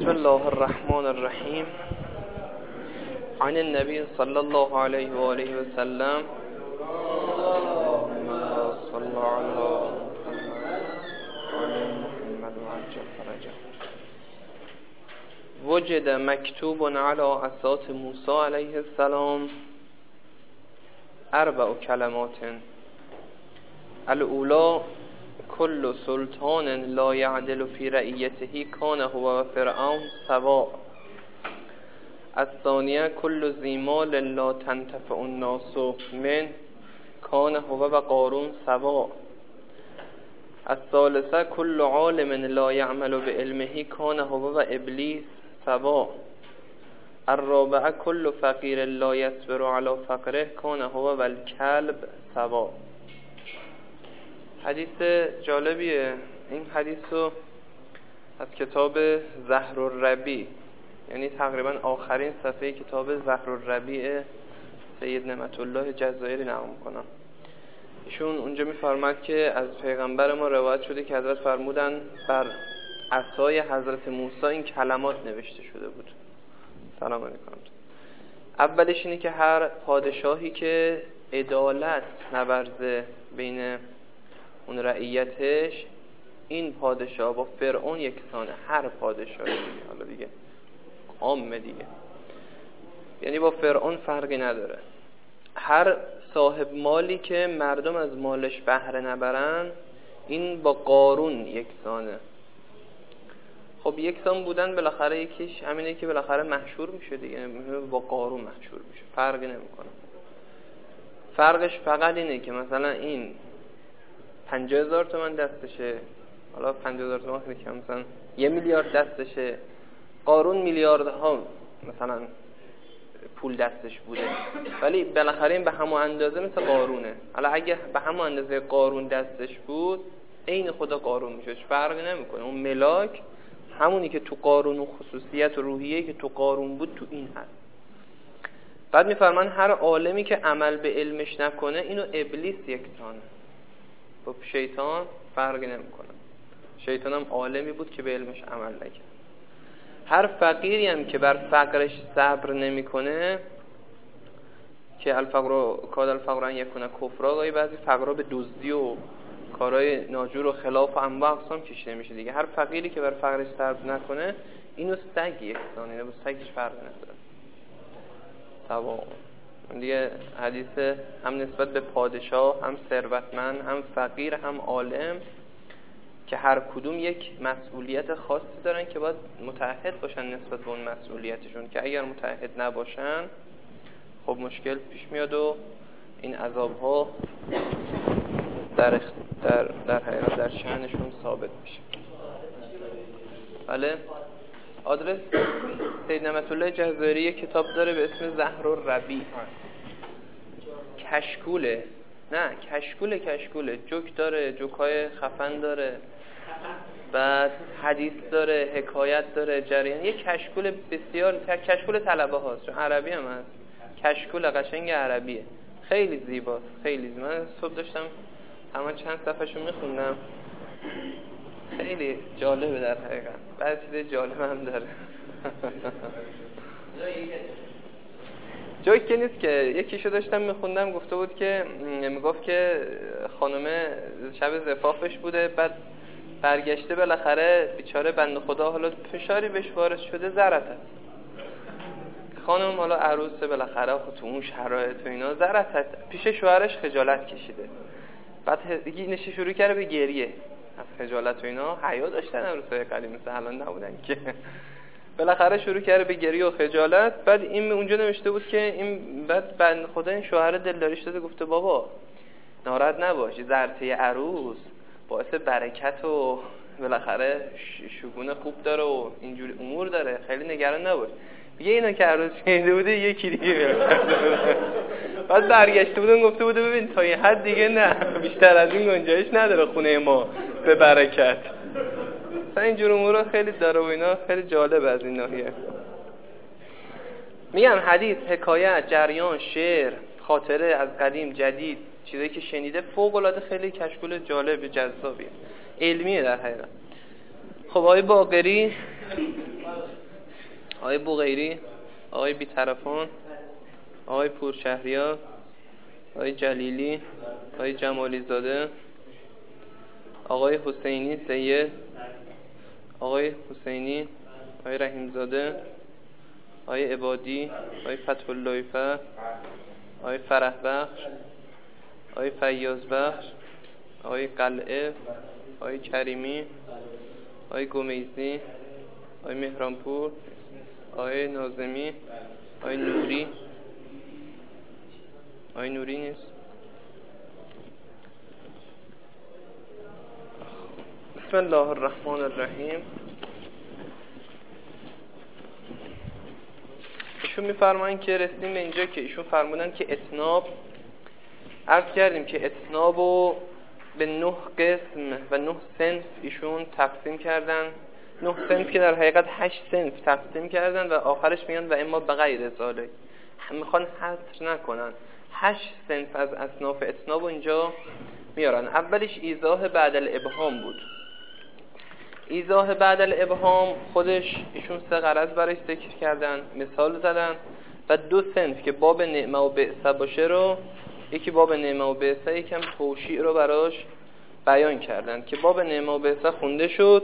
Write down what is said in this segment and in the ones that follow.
بسم الله الرحمن الرحیم. عن النبي صلى الله عليه وآله وسلم صلى على محمد وعجل فرجه. وجد مكتوب على عصات موسى عليه السلام 4 كلمات. الأولى كل سلطان لا يعدل في رعيته كان هو وفرعون سواء. الثانية كل ذي مال لا تنتفع الناس من كان هو وقارون سواء. الثالثة كل عالم لا يعمل بعلمه كان هو وإبليس سواء. الرابعة كل فقير لا يصبر على فقره كان هو والكلب سواء. حدیث جالبیه. این حدیث رو از کتاب زهر الربیع، یعنی تقریبا آخرین صفحه کتاب زهر الربیع سید نعمت الله جزایری نقل می‌کنم. ایشون اونجا می‌فرماد که از پیغمبر ما روایت شده که حضرت فرمودن بر عصای حضرت موسی این کلمات نوشته شده بود. سلام علیکم. اولش اینه که هر پادشاهی که عدالت نورزه بین اون رعیتش، این پادشاه با فرعون یکسانه. هر پادشاهی حالا دیگه عامه دیگه، یعنی با فرعون فرقی نداره. هر صاحب مالی که مردم از مالش بهره نبرن، این با قارون یکسانه. خب یکسان بودن بالاخره یکیش همینه که بالاخره محشور میشه دیگه، با قارون محشور میشه، فرقی نمیکنه. فرقش فقط اینه که مثلا این 50,000 تومان دستشه، حالا 50,000 تومان خیلی کم، مثلا 1 میلیارد دستشه، قارون میلیاردها مثلا پول دستش بوده، ولی بالاخره این به همون اندازه مثل قارونه. حالا اگه به همون اندازه قارون دستش بود، عین خدا قارون میشه، فرقی نمیکنه. اون ملاک همونی که تو قارون و خصوصیت و روحیه‌ای که تو قارون بود تو این هست. بعد میفرمان هر عالمی که عمل به علمش نکنه، اینو ابلیس یکسانه، با شیطان فرقی نمیکنه. شیطان هم عالمی بود که به علمش عمل نکرد. هر فقیری هم که بر فقرش صبر نمیکنه، که الفقر کاد الفقر ان یکون کفرا، گاهی بعضی فقرا به دزدی و کارهای ناجور و خلاف و انواع اقسام کشیده میشه دیگه. هر فقیری که بر فقرش صبر نکنه، اینو سگ یکسانه، نه با سگش فرقی نداره. سواء. دیگه حدیث هم نسبت به پادشاه، هم ثروتمند، هم فقیر، هم عالم، که هر کدوم یک مسئولیت خاصی دارن که باید متعهد باشن نسبت به اون مسئولیتشون، که اگر متعهد نباشن خب مشکل پیش میاد و این عذاب‌ها در حقیقت در شأنشون ثابت میشه. بله. آدرس سید نعمت الله جزایری کتاب داره به اسم زهر الربیع. کشکوله، نه کشکوله، جوک داره، جوکای خفن داره، بعد حدیث داره، حکایت داره، جریان. یک کشکول بسیار کشکول طلبه هاست، چون عربی هم هست. کشکول قشنگ عربیه، خیلی زیباست، خیلی زیبا. من صبح داشتم تمام چند صفحه‌شو میخوندم، خیلی جالبه در حقیقت. بعضی چیز جالب هم داره. جایی که نیست که یکیشو داشتم میخوندم، گفته بود که میگفت که خانومه شب زفافش بوده، بعد برگشته بالاخره بیچاره بنده خدا حالا فشاری بهش وارد شده، زرت هست. خانم حالا عروسه بالاخره تو اون شرایط و اینا زرت هست، پیش شوهرش خجالت کشیده. بعد دیگه نشه شروع کرده به گریه از خجالت و اینا. حیا داشتن عروسای قدیم، مثل الان نبودن که. بالاخره شروع کرده به گریه و خجالت. بعد این اونجا نوشته بود که این بعد بنده خدا این شوهر دلداریش داده، گفته بابا ناراحت نباش، زرته عروس باعث برکت و بالاخره شگون خوب داره و اینجوری امور داره، خیلی نگران نباش. میگه اینا که عروس شنیده بوده یکی دیگه بعد برگشته بودن گفته بوده ببین تا این حد دیگه نه، بیشتر از این گنجایش نداره خونه ما به برکت. مثلا اینجور امورا خیلی داره و اینا، خیلی جالب از این ناحیه. میگم حدیث، حکایت، جریان، شعر، خاطره از قدیم جدید، چیزایی که شنیده فوق العاده خیلی کشکول جالب جذابیه، علمیه در حقیقت. خب آقای باقری آقای بوغیری، آقای بی‌طرفان، آقای پورشهریار، آقای جلیلی، آقای جمالی زاده، آقای حسینی سید، آقای حسینی، آقای رحیم زاده، آقای عبادی، آقای فتح الله فر، آقای فرح بخش، آقای فیاض بخش، آقای قلعه، آقای کریمی، آقای گمیزی، آقای مهرانپور، آقای ناظمی، آقای نوری، آقای نوری نیست. بسم الله الرحمن الرحیم. ایشون میفرمایند که رسیدیم به اینجا که ایشون فرمودن که اتناب، عرض کردیم که اتناب رو به 9 قسم و 9 صنف ایشون تقسیم کردن. 9 صنف که در حقیقت 8 صنف تقسیم کردن و آخرش میگن و اما بغیر ذالک، میخوان حصر نکنن. 8 صنف از اصناف اتناب اینجا میارن. اولیش ایضاح بعد الابهام بود. ایضاح بعد الابهام خودش ایشون 3 غرض برای ذکر کردن، مثال زدن و 2 صنف که باب نعمه و بعثه باشه رو، یکی باب نعمه و بعثه، یکم توشیع رو براش بیان کردن که باب نعمه و بعثه خونده شد.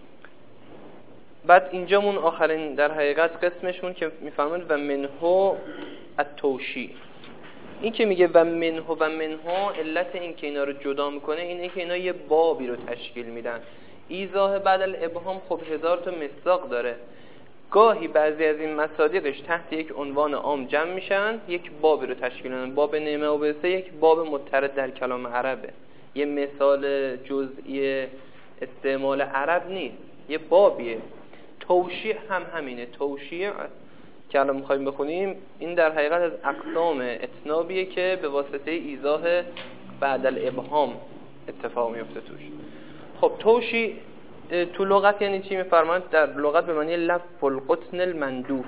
بعد اینجامون آخرین در حقیقت قسمشون که میفهمند و منهو التوشیع. این که میگه و منهو علت این که اینا رو جدا میکنه اینه که اینا یه بابی رو تشکیل میدن. ایضاح بعد الابهام خب 1000 تا مصداق داره. گاهی بعضی از این مصادیقش تحت یک عنوان عام جمع میشن، یک بابی رو تشکیل میدن. باب نعمه و بعثه یک باب مضطرد در کلام عربه، یه مثال جزئی استعمال عرب نیست، یه بابیه. توشیع هم همینه. توشیع که الان میخوایم بخونیم این در حقیقت از اقسام اتنابیه که به واسطه ایضاح بعد الابهام اتفاق میفته توش. خب توشیع تو لغت یعنی چی؟ میفرماند در لغت به معنی لف القطن المندوف،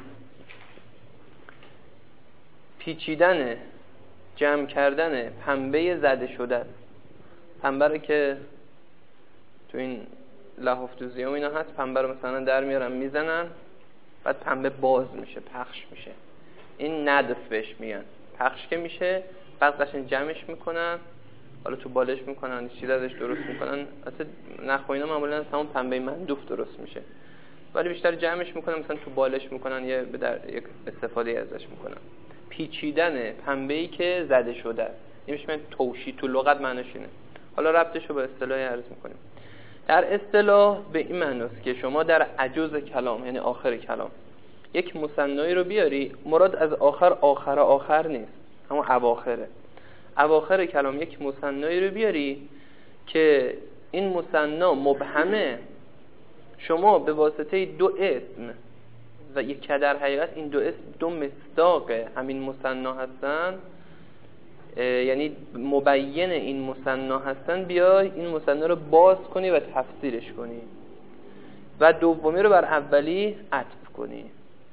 پیچیدن، جمع کردن پنبه زده شده. پنبه رو که تو این لحاف دوزی اینا هست، پنبه رو مثلا در میارن میزنن، بعد پنبه باز میشه، پخش میشه. این ندف بهش میگن. پخش که میشه بعد قشنگ جمعش میکنن، حالا تو بالش میکنن، چیز ازش درست میکنن. اصلا نخوینا معمولا همون پنبه مندوف درست میشه، ولی بیشتر جمعش میکنن، مثلا تو بالش میکنن یا در یک استفاده ازش میکنن. پیچیدن پنبه‌ای که زده شده، این میشه توشیع. تو لغت معنیش اینه. حالا ربطش رو به اصطلاح عرض میکنیم. در اصطلاح به این معناست که شما در عجوز کلام، یعنی آخر کلام، یک مثنایی رو بیاری، مراد از آخر نیست، همون اواخره. اواخر کلام یک مثنایی رو بیاری که این مثنا مبهمه، شما به واسطه 2 اسم و یک که در حقیقت این 2 اسم 2 مصداق همین مثنا هستن، یعنی مبین این مثنا هستن، بیای این مثنا رو باز کنی و تفسیرش کنی و دومی رو بر اولی عطف کنی.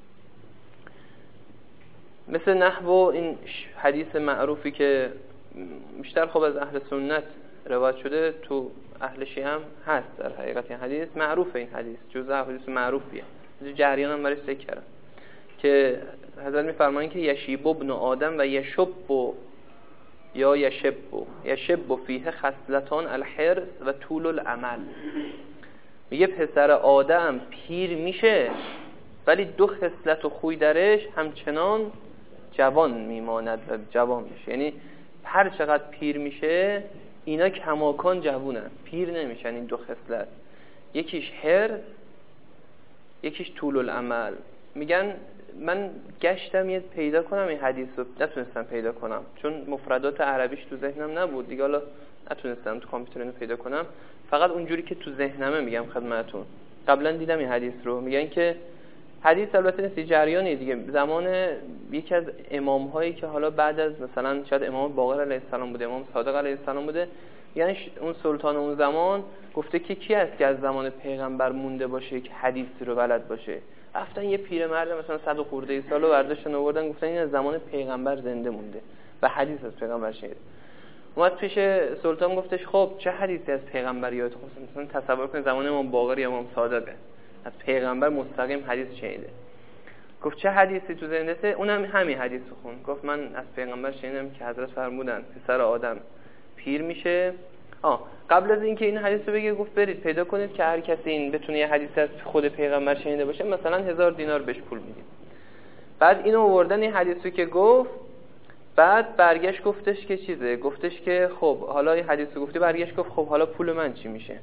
مثل نحو این حدیث معروفی که بیشتر خب از اهل سنت روایت شده، تو اهل شیعه هم هست. در حقیقت این حدیث معروفه، این حدیث جزء حدیث معروفیه. جریان هم برای ذکر کردم که حضرت می‌فرمایند که یشیب ابن آدم و یشب یا یشب فیه خصلتان الحرص و طول العمل. میگه پسر آدم پیر میشه ولی 2 خصلت و خوی درش همچنان جوان میماند و جوان میشه. یعنی هر چقدر پیر میشه اینا کماکان جوونن، پیر نمیشن. این 2 خصلت، یکیش حرص، یکیش طول العمل. میگن من گشتم یه پیدا کنم این حدیث رو، نتونستم پیدا کنم چون مفردات عربیش تو ذهنم نبود دیگه. حالا نتونستم تو کامپیوتر اینو پیدا کنم، فقط اونجوری که تو ذهنمه میگم خدمتتون. قبلا دیدم این حدیث رو. میگن که حدیث البته نیست، جریانی دیگه. زمان یکی از امام‌هایی که حالا بعد از مثلا شاید امام باقر علیه السلام بوده، امام صادق علیه السلام بوده، یعنی اون سلطان اون زمان گفته که کی است که از زمان پیغمبر مونده باشه که حدیثی رو بلد باشه. رفتن یه پیرمرد مثلا 100 و خورده سالو برداشتن آوردن، گفتن این از زمان پیغمبر زنده مونده و حدیث از پیغمبر شنیده. اومد پیش سلطان گفتش خب چه حدیثی از پیغمبر یادت مثلا تصور کن زمان امام باقر یا امام صادقه، از پیغمبر مستقیم حدیث شنیده. گفت چه حدیثی تو ذهنته؟ اونم همین حدیث رو خوند. گفت من از پیغمبر شنیدم که حضرت فرمودن پسر آدم پیر میشه. قبل از اینکه این حدیث رو بگه گفت برید پیدا کنید که هر کسی این بتونه یه حدیث از خود پیغمبر شنیده باشه مثلا 1000 دینار بهش پول میدیم. بعد اینو آوردن این حدیث رو که گفت، بعد برگشت گفتش که چیزه، گفتش که خب حالا این حدیث رو گفتی، برگشت گفت خب حالا پول من چی میشه؟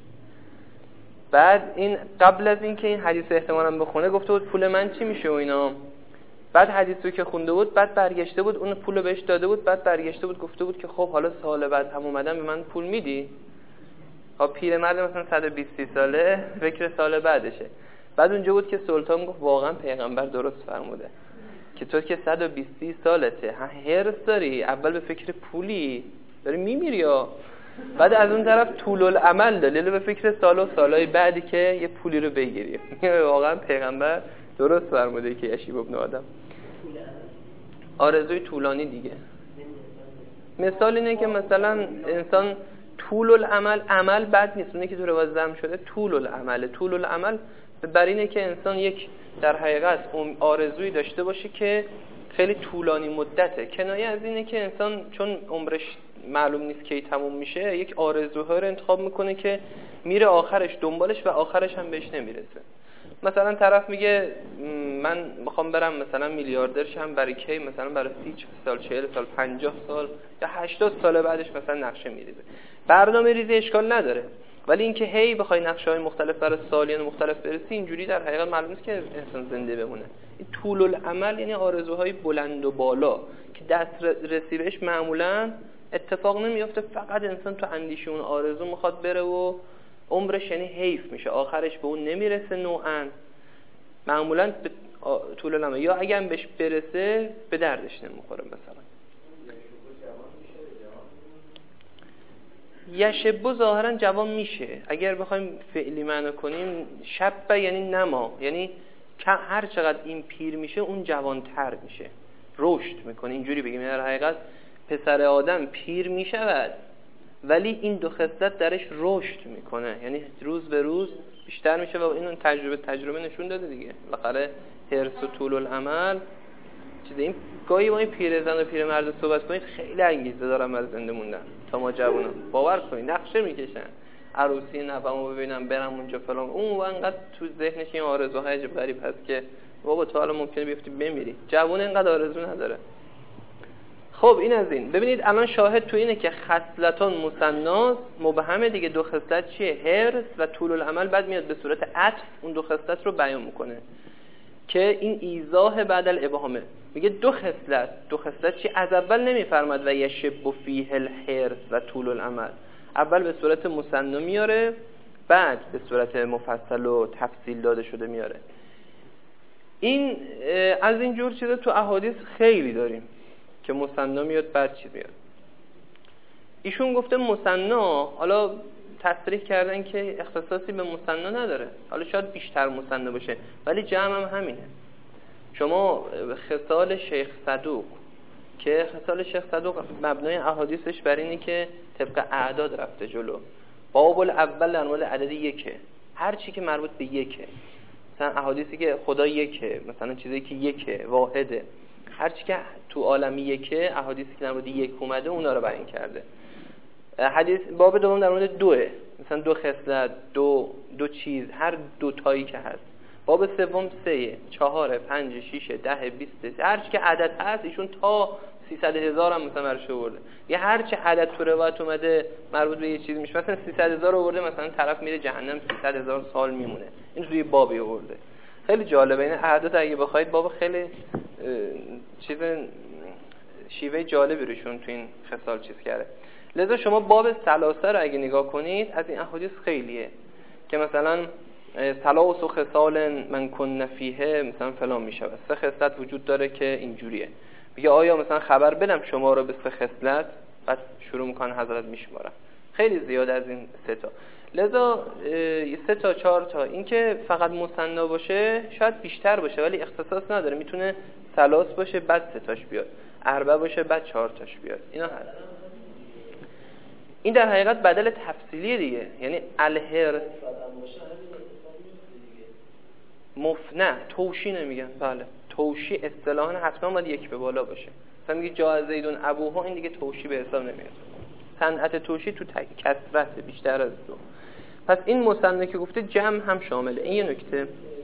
بعد این قبل از اینکه این حدیث احتمالاً بخونه گفته بود پول من چی میشه و اینا. بعد حدیث رو که خونده بود بعد برگشته بود اون پول رو بهش داده بود، بعد برگشته بود گفته بود که خب حالا سال بعد هم اومدم به من پول میدی؟ پیرمرد مثلا 120 ساله فکر سال بعدشه. بعد اونجا بود که سلطان گفت واقعا پیغمبر درست فرموده که تو که 120 سالته هرس داری، اول به فکر پولی داری میمیری یا بعد از اون طرف طول العمل داری به فکر سال و سالهای بعدی که یه پولی رو بگیری. واقعا پیغمبر درست فرموده که یشیب ابن آدم آرزوی طولانی دیگه. مثال اینه که مثلا انسان طول العمل، عمل بد نیست، اونه که تو روایت ذم شده طول العمل بر اینه که انسان یک در حقیقت آرزویی داشته باشه که خیلی طولانی مدته. کنایه از اینه که انسان چون عمرش معلوم نیست کی تموم میشه یک آرزوها رو انتخاب میکنه که میره آخرش دنبالش و آخرش هم بهش نمیرسه. مثلا طرف میگه من میخوام برم مثلا میلیاردر شم، برای کی؟ مثلا برای 30 سال، 40 سال، 50 سال یا 80 سال بعدش مثلا نقشه میریزه. برنامه ریزی اشکال نداره، ولی اینکه هی بخوای نقشه‌های مختلف برای سالیان مختلف برسی اینجوری در حقیقت معلوم نیست که انسان زنده بمونه. این طول العمل یعنی آرزوهای بلند و بالا که دست رسی بهش معمولا اتفاق نمیفته، فقط انسان تو اندیشه اون آرزو میخواد بره و عمرش یعنی حیف میشه، آخرش به اون نمیرسه نوعا. معمولا به طول العمل یا اگه هم بهش برسه به دردش نمیخوره. مثلا یشبو ظاهرا جوان میشه، اگر بخوایم فعلی معنی کنیم شبه یعنی نما، یعنی هر چقدر این پیر میشه اون جوانتر میشه، رشد میکنه. اینجوری بگیم در حقیقت پسر آدم پیر میشود ولی این دو خصلت درش رشد میکنه، یعنی روز به روز بیشتر میشه و اینو تجربه نشون داده دیگه. بالاخره حرص و طول العمل چیزه. این گاهی با این پیرزن و پیرمرد صحبت کنید خیلی انگیزه دارم از زنده موندن تا ما جوونا، باور کنید نقشه میکشن. عروسی نوامو ببینم برم اونجا فلان، اون انقدر تو ذهنش این آرزوهای عجب غریب هست که بابا تو حالا ممکنه بیفتی بمیری. جوون اینقدر آرزو نداره. خب این از این. ببینید الان شاهد تو اینه که خصلتان مثناس مبهمه دیگه. دو خصلت چیه؟ حرص و طول العمل. بعد میاد به صورت عطف اون دو خصلت رو بیان میکنه که این ایضاح بعد الابهامه. میگه دو خصلت چی؟ از اول نمیفرماد و یشب فیه الحرص و طول العمل، اول به صورت مثنا میاره بعد به صورت مفصل و تفصیل داده شده میاره. این از این جور چیزا تو احادیث خیلی داریم که مثنا میاد بعد چی میاد. ایشون گفته مثنا، حالا تصریح کردن که اختصاصی به مثنا نداره، حالا شاید بیشتر مثنا باشه ولی جمع هم همینه. شما خصال شیخ صدوق که خصال شیخ صدوق مبنای احادیثش بر اینه که طبق اعداد رفته جلو. باب الاول در مورد عدد یکه، هر چی که مربوط به یکه، مثلا احادیثی که خدا یکه، مثلا چیزی که یکه، واحده، هر چی که تو عالم یکه، احادیثی که در مورد یک اومده اونا رو بیان کرده. حدیث باب دوم در مورد دوه، مثلا دو خصلت، دو چیز، هر دو تایی که هست. باب سوم 3، 4، 5، 6، 10، 20، هر چی که عدد هست ایشون تا 300,000 هم مثلا برش آورده. یه هر چی عدد تو روایت اومده مربوط به یه چیز میشه، مثلا 300,000 آورده، مثلا طرف میره جهنم 300,000 سال میمونه. این روی بابی آورده. خیلی جالبه این اعداد. اگه بخواید باب خیلی چیز شیوه جالبی روشون تو این خصال چیز کرده. لذا شما باب ثلاثه رو اگه نگاه کنید از این احادیث خیلیه که مثلا ثلاث و خصال من کن فیه مثلا فلان میشه، 3 خصلت وجود داره که اینجوریه. میگه آیا مثلا خبر بدم شما رو به 3 خصلت، بعد شروع میکنه حضرت میشمارن. خیلی زیاد از این 3 تا. لذا 3 تا 4 تا این که فقط مثنا باشه شاید بیشتر باشه ولی اختصاص نداره، میتونه ثلاث باشه بعد 3 تاش بیاد، اربع باشه بعد 4 تاش بیاد. اینا هست. این در حقیقت بدل تفصیلی دیگه، یعنی الهر نه توشی نمیگن، بله توشی اصطلاحاً حتما باید یک به بالا باشه. مثلا میگه جاء زیدون ابوها، این دیگه توشی به حساب نمیاد. صنعت توشی تو کثرت بیشتر از دو. پس این مثنی که گفته جمع هم شامله. این یه نکته.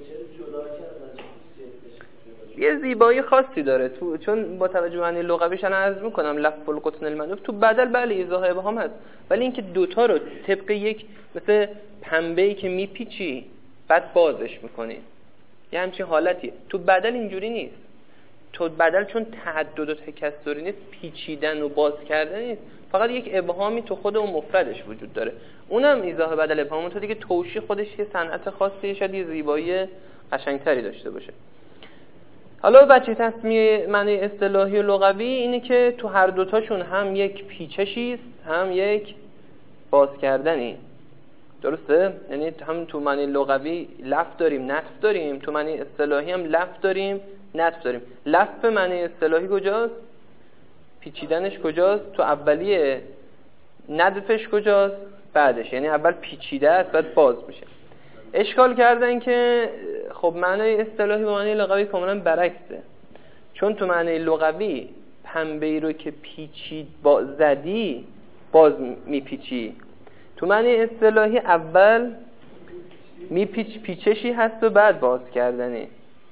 یه زیبایی خاصی داره تو، چون با توجه به معنی لغویش انا عرض میکنم لف القطن المندوف تو بدل بله ایضاح ابهام هست، ولی اینکه دوتا رو طبق یک مثل پنبه‌ای که میپیچی بعد بازش میکنی یه همچین حالتی، تو بدل اینجوری نیست. تو بدل چون تعدد و تکثری نیست، پیچیدن و باز کردن نیست، فقط یک ابهامی تو خود اون مفردش وجود داره، اونم ایضاح بدل ابهام. تو دیگه توشی خودش یه صنعت خاصی، شاید یه زیبایی قشنگتری داشته باشه. حالا بچه تسمیه معنی اصطلاحی و لغوی اینه که تو هر دوتاشون هم یک پیچشیست هم یک باز کردنی. درسته؟ یعنی هم تو معنی لغوی لف داریم نطف داریم، تو معنی اصطلاحی هم لف داریم نطف داریم. لف به معنی اصطلاحی کجاست؟ پیچیدنش کجاست؟ تو اولیه. ندفش کجاست؟ بعدش. یعنی اول پیچیده است بعد باز میشه. اشکال کردن که خب معنی اصطلاحی با معنی لغوی کاملا برعکسه، چون تو معنی لغوی پنبه‌ای رو که پیچید زدی باز میپیچی، تو معنی اصطلاحی اول پیچشی هست و بعد باز کردنی.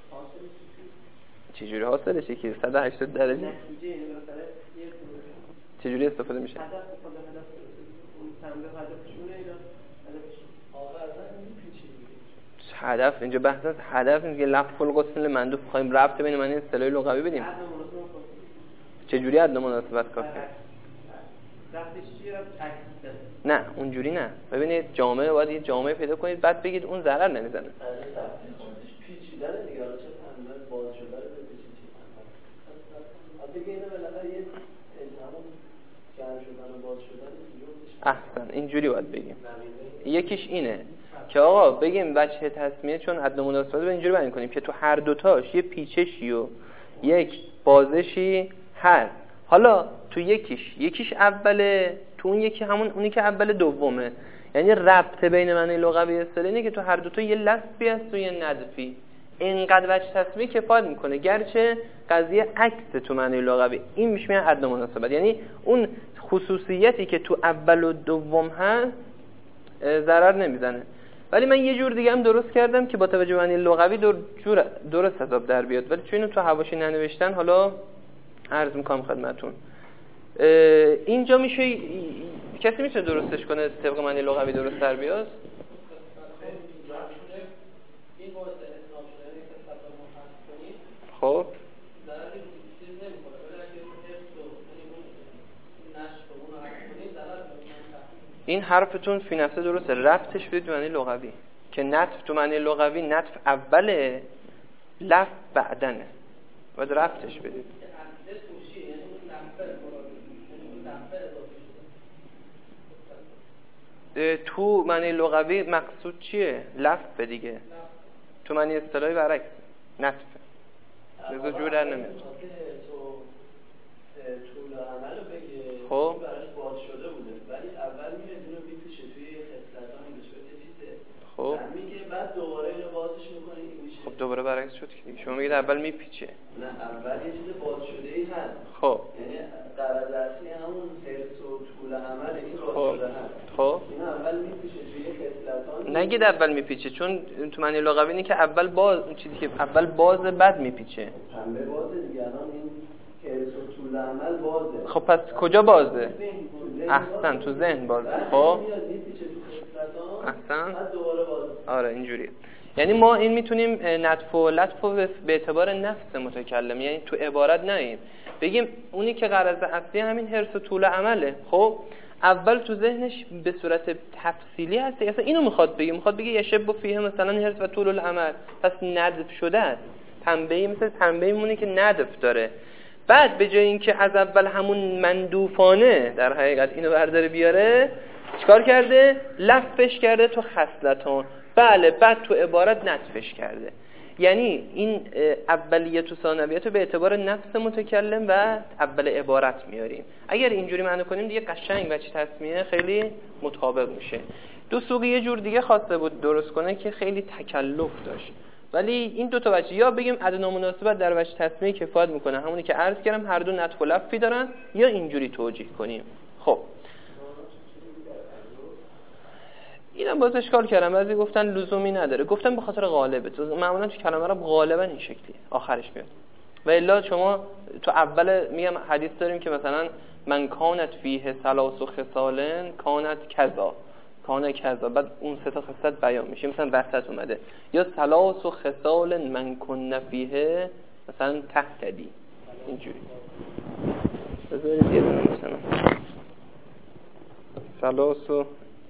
چجوری حاصلشه که 180 درجه چجوری استفاده میشه؟ هدف اینجا بحث است. هدف اینه که لفظ القطن المندوف بخوایم ربط بین معنی اصطلاحی لغوی بدیم. چجوری عدل مناسبت کافیه؟ نه اونجوری نه. ببینید جامعه باید یه جامعه پیدا کنید بعد بگید اون ضرر نمیزنه. پیچیدن دیگه چه فهمیدن باز شده رو بپیچید. دیگه اینا بالاخره یه همون جمع شدن و باز شدن احسن اینجوری باید بگیم. یکیش اینه که آقا بگیم وجه تسمیه چون عدل مناسبت رو اینجوری بیان کنیم که تو هر دوتاش یه پیچشی و یک بازشی هست. حالا تو یکیش اوله، تو اون یکی همون اونی که اول دومه. یعنی ربط بین معنی لغوی اصطلاحی اینه که تو هر دوتا یه لفظی هست و یه ندفی. اینقدر وجه تسمیه کفایت میکنه، گرچه قضیه عکس تو معنی لغوی. این میشه عدل مناسبت، یعنی اون خصوصیتی که تو اول و دوم هست ضرر نمیزنه. ولی من یه جور دیگه هم درست کردم که با توجه به معنی لغوی درست حساب در بیاد، ولی چون اینو تو حواشی ننوشتن حالا عرض میکنم خدمتون. اینجا میشه کسی میتونه درستش کنه طبق معنی لغوی درست در بیاد؟ خب این حرفتون فی نفسه درسته، ربطش بدید معنی لغوی که نطف تو معنی لغوی نطف اوله لف بعدنه، باید ربطش بدید. تو معنی لغوی مقصود چیه؟ لف دیگه. تو معنی اصطلاحی برعکس نطفه. لذا جور در نمیاد. طول عمل رو بگه خب براش باز شده بوده، ولی اول میره اینو میپیشه توی خصلت‌ها میشه چیزه. خب میگه بعد دوباره اینو بازش میکنه این میشه. خب دوباره برعکس شد که شما میگید اول میپیچه. نه اول یه چیز باز شده ای هست. خب یعنی قرض اصلی همون حرص و طول عمل این باز شده هست. خب اینو اول میپیشه توی خصلت‌ها. نگید اول میپیچه، چون تو معنی لغوی اینه که اول باز اون چیزی که اول باز بعد میپیچه. پنبه بازه دیگه، الان این حرص و طول عمل بازه. خب پس کجا بازه؟ احسن تو ذهن بازه. خب احسن آره اینجوریه. یعنی ما این میتونیم نطف و لطف به اعتبار نفس متکلم، یعنی تو عبارت نهیم بگیم اونی که غرض اصلی همین حرص و طول عمله. خب اول تو ذهنش به صورت تفصیلی هست، اصلا اینو میخواد بگه یشب فیه مثلا حرص و طول العمل، پس ندف شده است. پنبه‌ای مثل پنبه‌ای مونه که ندف داره. بعد به جای اینکه از اول همون مندوفانه در حقیقت اینو برداره بیاره، چیکار کرده؟ لفش کرده تو خصلتان. بله بعد تو عبارت نطفش کرده. یعنی این اولیت و ثانویت رو به اعتبار نفس متکلم و اول عبارت میاریم. اگر اینجوری معنی کنیم دیگه قشنگ وجه تسمیه خیلی مطابق میشه. دو سوقی یه جور دیگه خواسته بود درست کنه که خیلی تکلف داشت. ولی این دو تا وجه، یا بگیم ادنا مناسبت در وجه تسمیه کفایت میکنه، همونی که عرض کردم هر دو نطق و لفظی دارن، یا اینجوری توجیه کنیم. خب اینم باز اشکال کردم، بعضی گفتن لزومی نداره، گفتن به خاطر غالبه، تو معمولا تو کلمه عرب غالبا این شکلی آخرش میاد. و الا شما تو اول میگم حدیث داریم که مثلا من کانت فیه ثلاث خصال کانت کذا، کانه کذا، بعد اون سه تا خصلت بیان میشه، مثلا وسط اومده یا ثلاث خصال من کن فیه مثلا تهتدی، اینجوری. بذارید یه دونه مثلا ثلاث،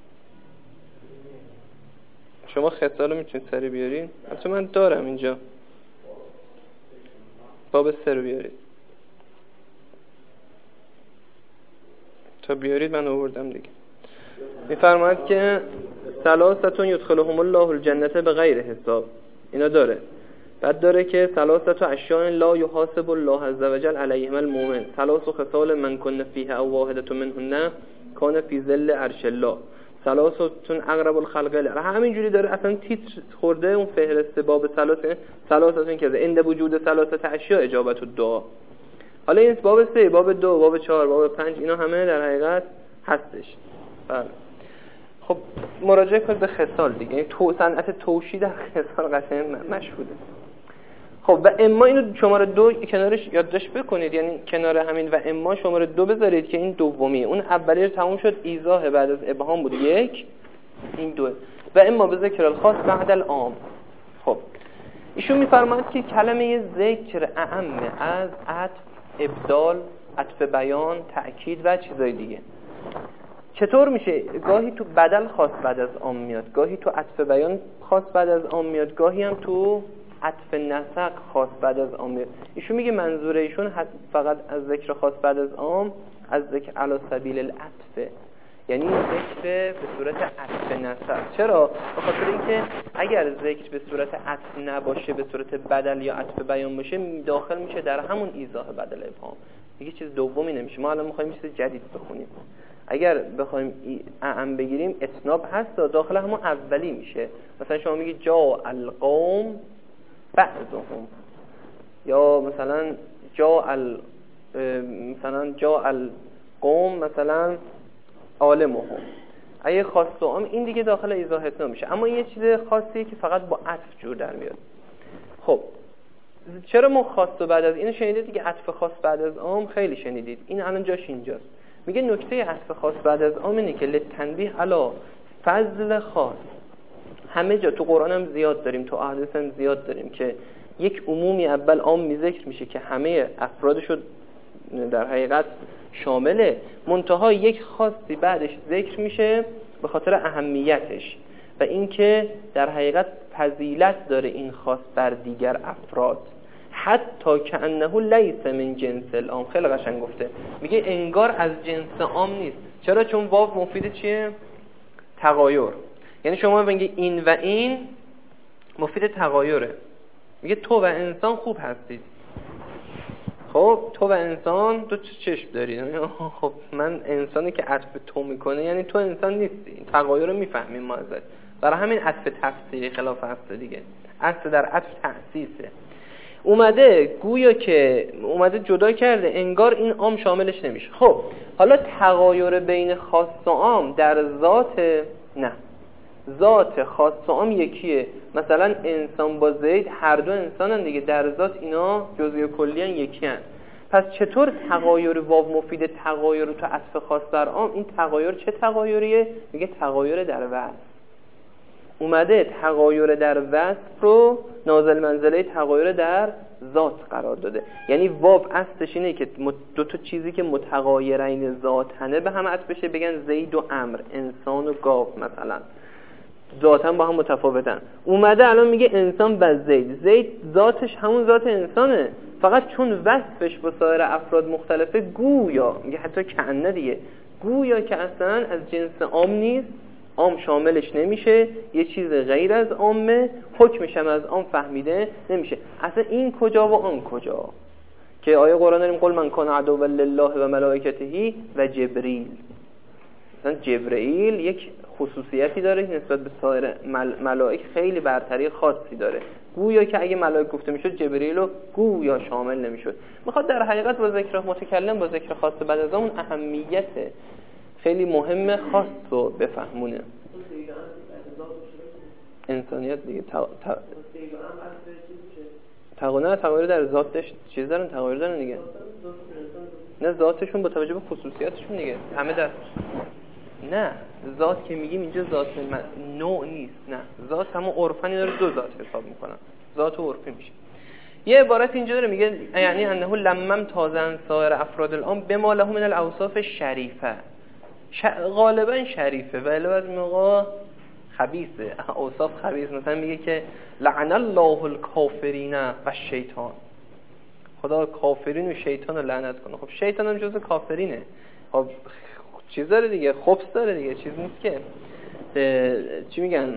شما خصال رو میتونید سری بیارین، البته من دارم اینجا، باب 3 رو بیارید تا بیارید، من آوردم دیگه. میفرماید که ثلاثه یدخلهم الله الجنه بغیر حساب، اینا داره. بعد داره که ثلاثه اشیاء لا یحاسب الله عز وجل علیهم المؤمن، ثلاث خصال من کن فیه او واحده منهن کان فی ظل عرش الله، ثلاثه اقرب الخلق له. همینجوری داره، اصلا تیتر خورده اون فهرست باب ثلاثه که عند وجود ثلاثه اشیاء اجابت الدعا. حالا این باب 3، باب 2، باب 4، باب 5 اینا همه در حقیقت هستش. بله. خب مراجعه کنید به خصال دیگه، یعنی صنعت توشید در خصال قشنگ مشهوده. خب و اما اینو شماره 2 کنارش یادداشت بکنید، یعنی کنار همین و اما شماره 2 بذارید که این دومیه، اون اولیه تموم شد، ایضاح بعد از ابهام بود 1، این 2 و اما به ذکر الخاص بعد العام. خب ایشون میفرماید که کلمه ذکر اعم از عطف، ابدال، عطف بیان، تأکید و چیزای دیگه. چطور میشه؟ گاهی تو بدل خاص بعد از عام میاد، گاهی تو عطف بیان خاص بعد از عام میاد، گاهی هم تو عطف نسق خاص بعد از عام میاد. ایشون میگه منظور ایشون فقط از ذکر خاص بعد از عام از ذکر علی سبیل العطف، یعنی ذکر به صورت عطف نسق. چرا؟ به خاطر اینکه اگر ذکر به صورت عطف نباشه، به صورت بدل یا عطف بیان باشه، داخل میشه در همون ایضاح بدل ابهام، دیگه چیز دومی نمیشه. ما الان میخوایم چیز جدید بخونیم، اگر بخوایم اعم بگیریم اسناب هست داخل همون اولی میشه. مثلا شما میگی جا القوم بعضهم، یا مثلا جا القوم مثلا عالمهم. اگه خاص و عام این دیگه داخل ایضاح اسناب میشه، اما یه چیز خاصیه که فقط با عطف جور در میاد. خب چرا ما خاص و بعد از اینو شنیدید دیگه، عطف خاص بعد از عام خیلی شنیدید، این الان جاش اینجاست. میگه نکته عطف خاص بعد از عام اینه که لتنبیه علی فضل خاص. همه جا تو قرآن هم زیاد داریم، تو احادیث هم زیاد داریم که یک عمومی اول عام ذکر میشه که همه افرادشو در حقیقت شامله، منتها یک خاصی بعدش ذکر میشه به خاطر اهمیتش و اینکه در حقیقت فضیلت داره این خاص بر دیگر افراد، حتی که انه لیس من جنس العام. خیلی قشنگ گفته، میگه انگار از جنس عام نیست. چرا؟ چون واو مفید چیه؟ تغایر. یعنی شما بگید این و این مفید تغایره. میگه تو و انسان خوب هستید. خب تو و انسان دو چشم دارید. خب من انسانی که عطف تو میکنه یعنی تو انسان نیستی. تغایر رو میفهمیم ما ازت. برای همین عطف تفسیری خلاف هست دیگه. اصل در عطف تأسیسه. اومده گویا که اومده جدا کرده، انگار این عام شاملش نمیشه. خب حالا تغایر بین خاص و عام در ذات نه، ذات خاص و عام یکیه. مثلا انسان با زید هر دو انسانن دیگه، در ذات اینا جزئی و کلی ان یکی ان. پس چطور تغایر واو مفید تغایر تو عطف خاص بر عام؟ این تغایر چه تغایریه؟ میگه تغایر در وصف. اومده تغایر در وصف رو نازل منزله تغایر در ذات قرار داده. یعنی واو اصلش اینه که دو تا چیزی که متغایرین ذاتنه به هم عطف بشه، بگن زید و عمرو، انسان و گاو مثلا، ذاتاً با هم متفاوتن. اومده الان میگه انسان و زید ذاتش همون ذات انسانه، فقط چون وصفش با سایر افراد مختلفه گویا میگه حتی کأنه دیگه، گویا که اصلا از جنس عام نیست، عام شاملش نمیشه، یه چیز غیر از عامه، حکمش هم از عام فهمیده نمیشه. اصلا این کجا و آن کجا؟ که آیه قرآن داریم قل من کان عدوا لله و ملائکته و جبریل. مثلا جبرئیل یک خصوصیتی داره نسبت به سایر ملائک، خیلی برتری خاصی داره. گویا که اگه ملائک گفته میشد جبرئیل رو گویا شامل نمیشد. میخواد در حقیقت با ذکر متکلم با ذکر خاص بعد از اون اهمیت خیلی مهم خاص رو بفهمونه. انسانیت دیگه تغییر در ذاتش چیز دارن، تغییر دارن دیگه. نه ذاتشون با توجه به خصوصیاتشون دیگه همه در نه ذات که میگیم اینجا ذات نوع نیست، نه ذات همون عرفانی داره، دو ذات حساب میکنن، ذات و عرفی میشه. یه عبارت اینجا داره میگه یعنی انه لمم تازن سایر افراد الان بما له من الاوصاف شریفه، غالبا شریفه ولی بعضی موقع خبیثه، اوصاف خبیث. مثلا میگه که لعن الله الکافرین و الشیطان، خدا کافرین و شیطان رو لعنت کنه. خب شیطان هم جزء کافرینه، خب چیز داره دیگه، خبث داره دیگه، چیز نیست که چی میگن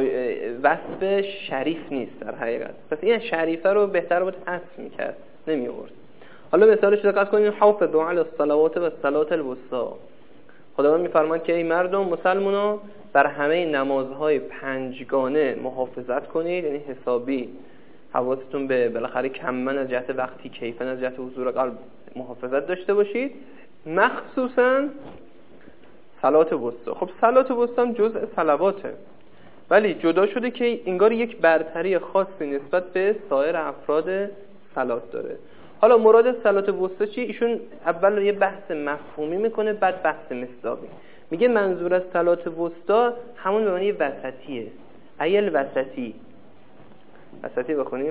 وصف شریف نیست در حقیقت. پس این شریفه رو بهتر بود حذف میکرد، نمی آورد. حالا مثالش دقت کنین، حافظوا علی الصلوات و الصلاة الوسطی. خداوند میفرماد که ای مردم مسلمانان بر همه نمازهای پنجگانه محافظت کنید، یعنی حسابی حواستون به بالاخره کمن از جهت وقتی، کیفن از جهت حضور قلب محافظت داشته باشید، مخصوصا صلات وسطی. خب صلات وسطی هم جزء صلواته ولی جدا شده که انگار یک برتری خاصی نسبت به سایر افراد صلات داره. حالا مراد صلات وسطی چی؟ ایشون اول یه بحث مفهومی میکنه بعد بحث مصداقی. میگه منظور از صلات وسطی همون به معنی وسطیه. ایل وسطی، وسطی بخونیم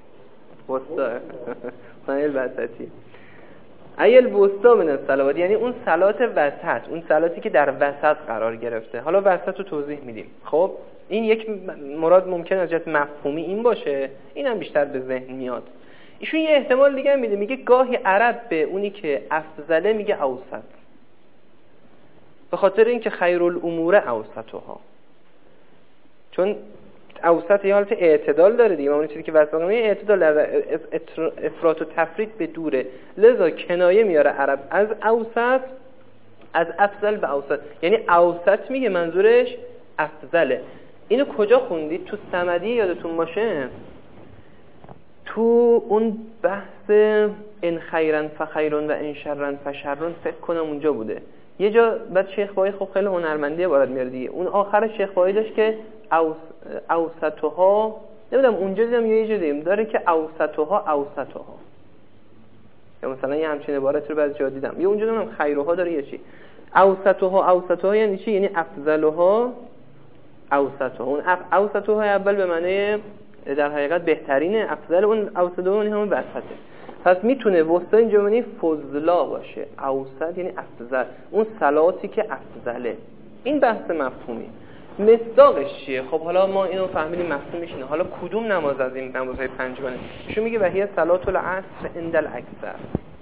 وسطی ایل وسطی، ایل وسطی من الصلوات، یعنی اون صلات وسط، اون صلاتی که در وسط قرار گرفته. حالا وسط رو توضیح میدیم. خب این یک مراد ممکن از جهت مفهومی این باشه، اینم بیشتر به ذهن میاد. ایشون یه احتمال دیگه میده، میگه گاهی عرب به اونی که افضله میگه اوسط، به خاطر اینکه خیرالامور اوسطها، چون اوسط یه حالت اعتدال داره دیگه. اون چیزی که وسط میگه اعتدال، افراط و تفریط به دوره، لذا کنایه میاره عرب از اوسط، از افضل به اوسط، یعنی اوسط میگه منظورش افضله. اینو کجا خوندید؟ تو صمدی یادتون باشه، تو اون بحث ان خیرن فخیرن و ان شرن فشرن، فکر کنم اونجا بوده. یه جا بعد شیخ باقی خب خیلی هنرمندی عبارت میاره دیگه، اون آخر شیخ باقی داشت که اوسطها، نمیدونم اونجا دیدم یه جا دیدم داره که اوسطها، یا مثلا یه همچین عبارت رو بعضی جا دیدم، یا اونجا دیدم خیرها داره یه چی، اوسطها یعنی چی؟ یعنی افضلها اوسطها. اون اوسطها اول به معنی در حقیقت بهترینه، افضل اون اوسطها یعنی همون وسطه. پس میتونه وسطا اینجا معنی فضلا باشه، اوسط یعنی افضل، اون صلاتی که افضله. این بحث مفهومی. مصداقش چیه؟ خب حالا ما اینو فهمیدیم مفهومش اینه. حالا کدوم نماز از این نمازهای پنجگانه؟ ایشون میگه وهیه صلات العصر عند الاکثر.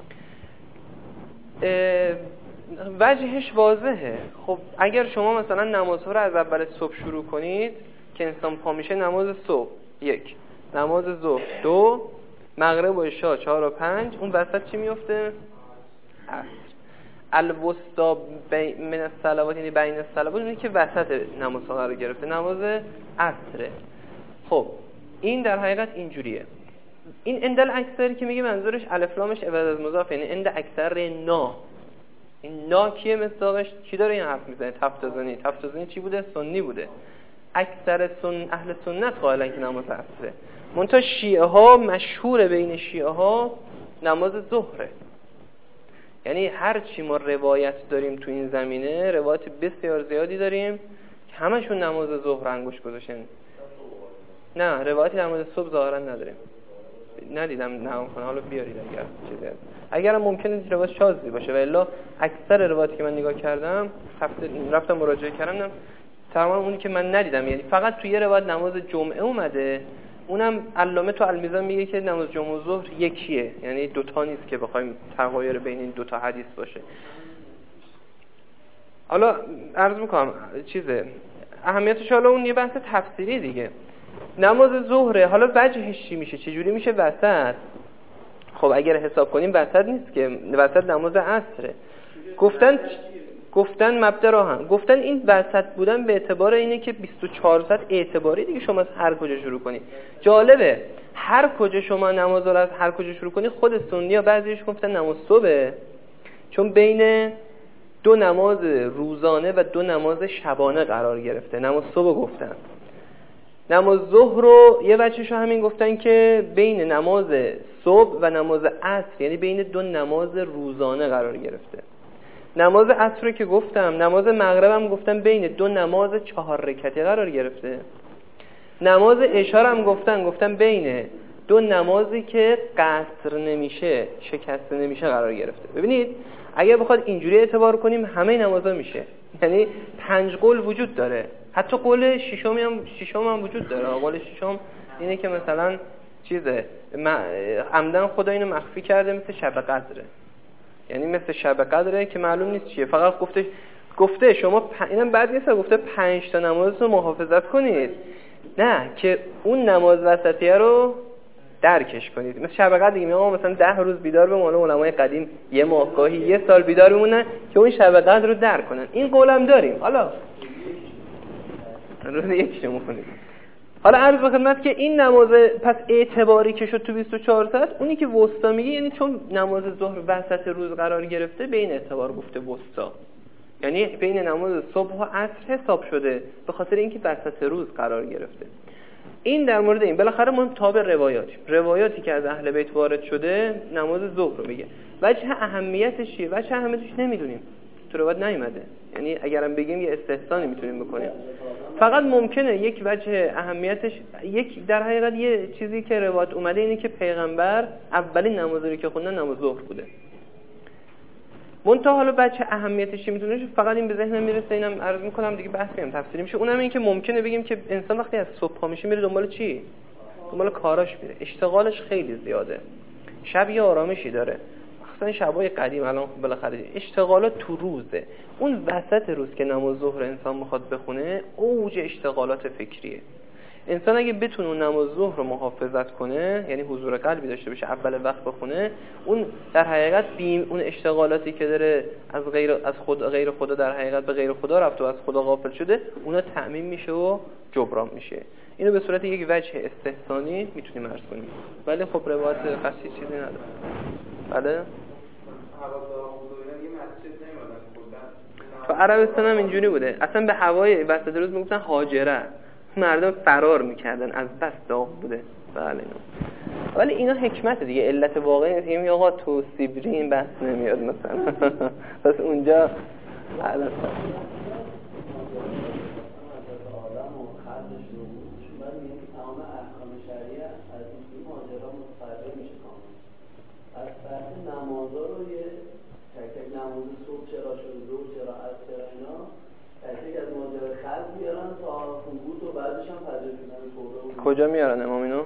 وجهش واضحه. خب اگر شما مثلا نمازها رو از اول صبح شروع کنید که انسان پا میشه، نماز صبح 1، نماز ظهر 2، مغرب و عشاء 4 و 5، اون وسط چی میفته؟ عصر. الوسطا من الصلوات یعنی بین الصلوات، اونی که وسط نمازها قرار گرفته، نماز عصره. خب این در حقیقت اینجوریه. این اندل اکثری که میگه منظورش الف لامش عوض از مضاف، یعنی اند اکثر نا. این نا کیه مصداقش؟ کی داره این حرف میزنه؟ تفتزانی چی بوده؟ سنی بوده. اکثر اهل سنت قائلن که نماز عصره. منتها شیعه ها مشهور بین شیعه ها نماز ظهره. یعنی هر چی ما روایت داریم تو این زمینه، روایت بسیار زیادی داریم که همشون نماز ظهر انگوش گذاشتن. نه روایتی در مورد صبح ظاهرا نداریم، ندیدم. نه کنه حالا بیارید اگر چیزی اگر ممکنه روایت شاذی باشه، و الا اکثر روایتی که من نگاه کردم رفتم مراجعه کردم، تمام اونی که من ندیدم، یعنی فقط توی یه روایت نماز جمعه اومده، اونم علامه تو المیزان میگه که نماز جمعه و ظهر یکیه، یعنی دوتا نیست که بخوایم تغایر بین این دوتا حدیث باشه. حالا عرض میکنم چیزه اهمیتش، حالا اون یه بحث تفسیری دیگه. نماز ظهره، حالا وجهش چی میشه؟ چجوری میشه وسط؟ خب اگر حساب کنیم وسط نیست که، وسط نماز عصره. گفتن مبدا راهن، گفتن این وسط بودن به اعتبار اینه که 24 ساعت اعتباری دیگه شما از هر کجا شروع کنی. جالبه هر کجا شما نماز رو از هر کجا شروع کنی، خود سنی‌ها بعضیش گفتن نماز صبح، چون بین دو نماز روزانه و دو نماز شبانه قرار گرفته. نماز صبح گفتن. نماز ظهر رو یه بچه‌شو همین گفتن که بین نماز صبح و نماز عصر، یعنی بین دو نماز روزانه قرار گرفته. نماز عصر رو که گفتم، نماز مغرب هم گفتن بین دو نماز 4 رکعتی قرار گرفته. نماز عشا هم گفتن بین دو نمازی که قصر نمیشه، شکسته نمیشه قرار گرفته. ببینید اگه بخواد اینجوری اعتبار کنیم همه نمازا میشه، یعنی 5 قول وجود داره. حتی قول ششم هم وجود داره. قول ششم اینه که مثلا چیزه عمدن خدا اینو مخفی کرده مثل شب قدره، یعنی مثل شب قدره که معلوم نیست چیه، فقط گفته شما اینم بد نیست، گفته 5 تا نماز رو محافظت کنید، نه که اون نماز وسطیه رو درکش کنید. مثل شب قدر دیگه میگم مثلا 10 روز بیدار بمونه، علمای قدیم یه ماه گاهی یه سال بیدار بمونن که اون شب قدر رو درک کنن. این قولم داریم. حالا روز یکیشو می‌خونید. حالا عرض به خدمت که این نماز پس اعتباری که شد تو 24 ساعت، اونی که وسطا میگه یعنی چون نماز ظهر وسط روز قرار گرفته به این اعتبار گفته وسطا، یعنی بین نماز صبح و عصر حساب شده به خاطر اینکه وسط روز قرار گرفته. این در مورد این. بالاخره ما تابع روایاتی که از اهل بیت وارد شده نماز ظهر رو میگه. وجه اهمیتش چیه؟ وجه اهمیتش نمیدونیم، تو روایت نیومده، یعنی اگرم بگیم یه استحسانی میتونیم بکنیم. فقط ممکنه یک وجه اهمیتش در حقیقت یه چیزی که روایت اومده اینه که پیغمبر اولین نمازی رو که خوندن نماز ظهر بوده. منتها حالا بچه اهمیتش چی میتونه؟ فقط این به ذهنم میرسه، اینم عرض میکنم دیگه، بحث میام تفصیلی میشه. اونم این که ممکنه بگیم که انسان وقتی از صبح پا میشه میره دنبال چی؟ دنبال کاراش میره، اشتغالش خیلی زیاده، شب یه آرامشی داره. مثلا شبای قدیم الان بالاخره اشتغالات تو روزه، اون وسط روز که نماز ظهر انسان میخواد بخونه اوج اشتغالات فکریه. انسان اگه بتونه اون نماز ظهر رو محافظت کنه، یعنی حضور قلبی داشته باشه، اول وقت بخونه، اون در حقیقت اون اشتغالاتی که داره غیر خدا در حقیقت به غیر خدا رفت و از خدا غافل شده، اونا تأمین میشه و جبران میشه. اینو به صورت یک وجه استحسانی میتونیم عرض کنیم، ولی خب روایت خاصی چیزی نداره. بله تو عربستان هم اینجوری بوده، اصلا به هوای وسط روز میگفتن هاجره، مردم فرار میکردن از بس داغ بوده. بله ولی اینا حکمت دیگه، علت واقعی نیست. میگه آقا تو سیبری این بحث نمیاد مثلا پس اونجا علت کجا میارن امام اینو؟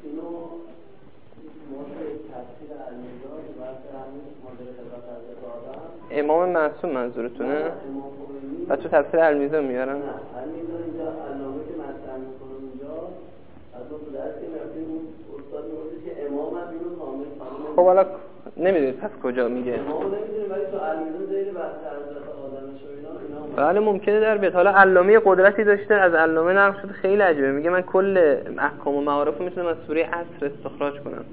امام معصوم منظورتونه؟ و تو تفسیر المیزان میارن؟ نه المیزان اینجا علامه که مطرح میکنه اونجا از اون درس که رفتیم اون استاد میگفت که امام هم اینو کامل خب حالا نمیدونید پس کجا میگه؟ امام نمیدونیم ولی تو المیزان زیر بحث حضرت آدمش و اینا بله ممکنه در بیاد. حالا علامه قدرتی داشته، از علامه نقل شده، خیلی عجیبه. میگه من کل احکام و معارف رو میتونم از سوره عصر استخراج کنم.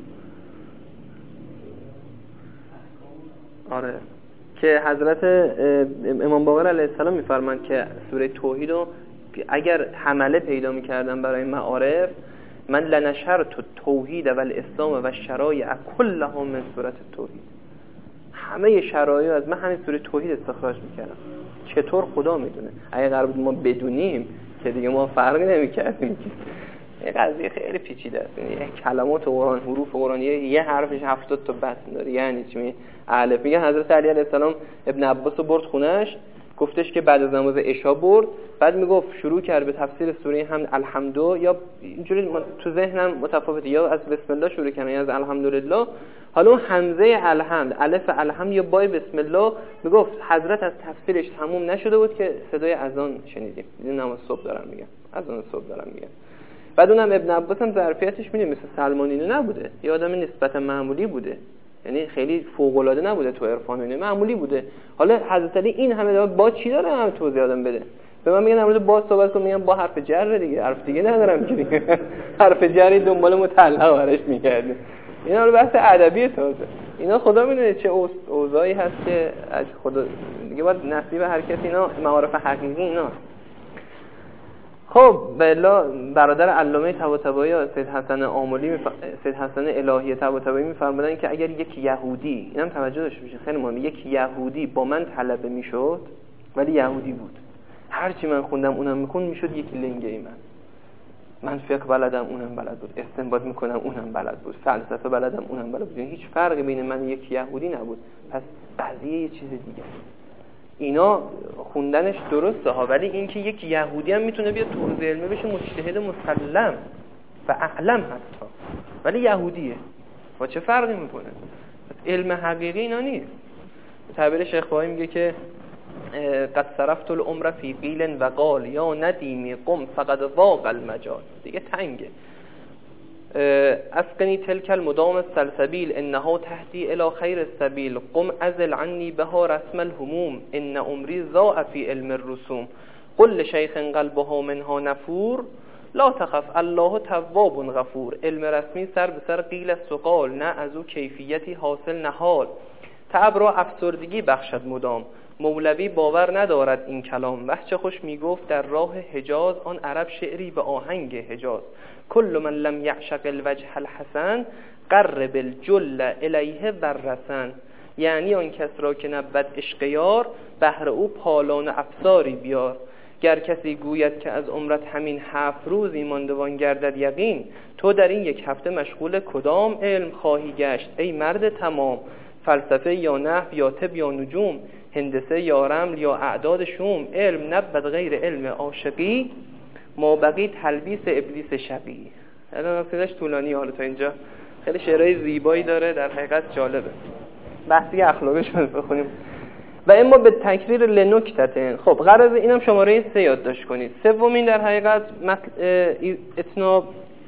آره که حضرت امام باقر علیه السلام میفرمایند که سوره توحید رو اگر حمله پیدا میکردم برای معارف، من لنشرت توحید و الاسلام و الشرایع کلها من سوره توحید، همه شرایع از من همین سوره توحید استخراج میکردم. چطور خدا میدونه؟ اگه قرار بود ما بدونیم که دیگه ما فرقی نمیکردیم. این قضیه خیلی پیچیده است. یعنی کلمات قرآن، حروف قرآن یه حرفش 70 تا بطن داره. یعنی چی؟ الف میگه حضرت علی علیه السلام ابن عباس رو برد خونش، گفتش که بعد از نماز عشا برد، بعد میگفت شروع کرد به تفسیر سوره حمد الحمد، یا اینجوری تو ذهنم متفاوته، یا از بسم الله شروع کنه یا از الحمدلله. حالا همزه الحمد، الف الحمد یا بای بسم الله، میگفت حضرت از تفسیرش تموم نشده بود که صدای اذان شنیدیم. این نماز صبح دارم میگم، اذان صبح دارم میگم. بعد اونم ابن عباس هم ظرفیتش میدونی مثل سلمان اینو نبوده، یه آدم نسبتا معمولی بوده، یعنی خیلی فوق العاده نبوده تو عرفان و اینا، معمولی بوده. حالا حضرت علی این همه با چی داره هم توضیح دادم بده؟ به من میگن امروز با صحبت کنم، میگم با حرف جر دیگه، حرف دیگه ندارم که دیگه. حرف جری دنبال متعلق برش میگرده. اینا رو بحث ادبی تازه. اینا خدا میدونه چه اوضاعی هست که از خدا دیگه باید نصیب هر کسی اینا معارف حقیقی اینا. خب بلا برادر علامه طباطبایی سید حسن آملی سید حسن الهی طباطبایی میفرمودن که اگر یک یهودی، اینم توجه داشته باشید خیلی مهمه، یک یهودی با من طلبه میشد ولی یهودی بود، هر چی من خوندم اونم میخوند میشد یک لنگه من فقه بلدم اونم بلد بود، استنباط میکنم اونم بلد بود، فلسفه بلدم اونم بلد بود، یعنی هیچ فرقی بین من و یک یهودی نبود. پس قضیه یه چیز دیگه. اینا خوندنش درسته ها، ولی اینکه یک یهودی هم میتونه بیاد تو حوزه علمی بشه مجتهد مسلم و اعلم حتی، ولی یهودیه با چه فرقی میکنه؟ علم حقیقی اینا نیست. تعبیر شیخ بهایی میگه که قد صرفت العمر فی قیل و قال یا ندیمی قم فقد ضاق المجال. دیگه تنگه. اسقنی تلک المدام السلسبیل انها تهدی الی خیر السبیل قم ازل عنی بها رسم الهموم ان عمری ضاع فی علم الرسوم قل لشیخ قلبها منها نفور لا تخف الله تواب غفور. علم رسمی سر به سر قیل است و قال، نه از او کیفیتی حاصل نهال. تعب را افسردگی بخشد مدام، مولوی باور ندارد این کلام. وحش چه خوش میگفت در راه حجاز، آن عرب شعری به آهنگ حجاز. کل من لم یعشق الوجه الحسن قرب الجل الیه والرسن. یعنی آن کس را که نبود عشق یار، بهر او پالان و افساری بیار. گر کسی گوید که از عمرت همین 7 روزی ماندوان گردد یقین، تو در این 1 هفته مشغول کدام علم خواهی گشت ای مرد تمام؟ فلسفه یا نحو یا طب یا نجوم، هندسه یا رمل یا اعداد شوم. علم نبود غیر علم عاشقی، ما بقی تلبیس ابلیس شقی. الان نقطهش طولانی، حالا تا اینجا خیلی شعرهای زیبایی داره، در حقیقت جالبه. بحثی اخلاقش رو بخونیم. و اما به تکریر لنکتتن. خب غرض اینم شماره 3 یادداشت کنید. سومین در حقیقت اتناب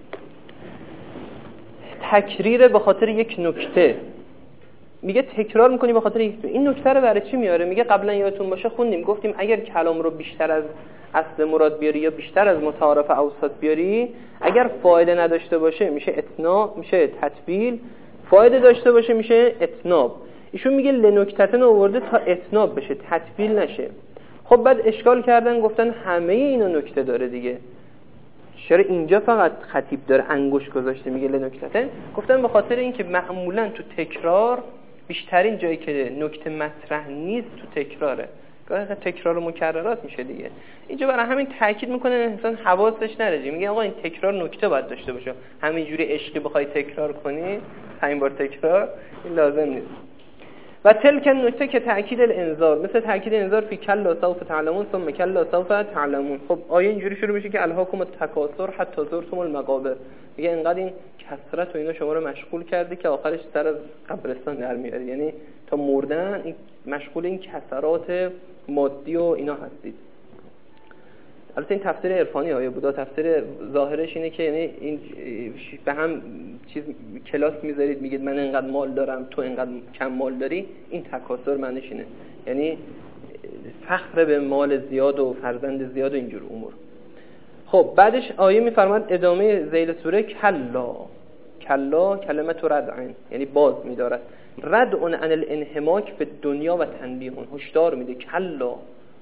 تکریر به خاطر یک نکته. میگه تکرار میکنی به خاطر این نکته رو برای چی میاره؟ میگه قبلا یادتون باشه خوندیم گفتیم اگر کلام رو بیشتر از اصل مراد بیاری یا بیشتر از متعارف اوسط بیاری، اگر فایده نداشته باشه میشه اتناب، میشه تطبیل. فایده داشته باشه میشه اتناب. ایشون میگه لنکتتن آورده تا اتناب بشه، تطبیل نشه. خب بعد اشکال کردن گفتن همه اینا نکته داره دیگه، چرا اینجا فقط خطیب داره انگوش گذاشته میگه لنکتتن؟ گفتن به خاطر اینکه معمولا تو تکرار بیشترین جایی که نکته مطرح نیست تو تکراره، تکرار و مکررات میشه دیگه. اینجا برای همین تاکید میکنه انسان حواسش نره، میگه آقا این تکرار نکته باید داشته باشه. همینجوری عشقی بخوای تکرار کنی 5 بار تکرار این لازم نیست. و تلک نکته که تأکید الانذار، مثل تأکید انذار فی کلا سوف تعلمون ثم کلا سوف تعلمون. خب آیه اینجوری شروع میشه که الهاکم التکاثر حتی زرتم المقابر. میگه اینقدر این کثرت و اینا شما رو مشغول کرده که آخرش سر از قبرستان در میاری، یعنی تا مردن مشغول این کثرات مادی و اینا هستید. البته این تفسیر عرفانی آیه بود، تفسیر ظاهرش اینه که یعنی این به هم چیز کلاس میذارید، میگید من اینقدر مال دارم تو اینقدر کم مال داری. این تکاثر معنیش اینه، یعنی فخر به مال زیاد و فرزند زیاد و اینجور امور. خب بعدش آیه میفرماد ادامه ذیل سوره کلا کلمت ردعن، یعنی باز میدارد. ردعن عن الانحماک به دنیا و تنبیهون، هشدار میده کلا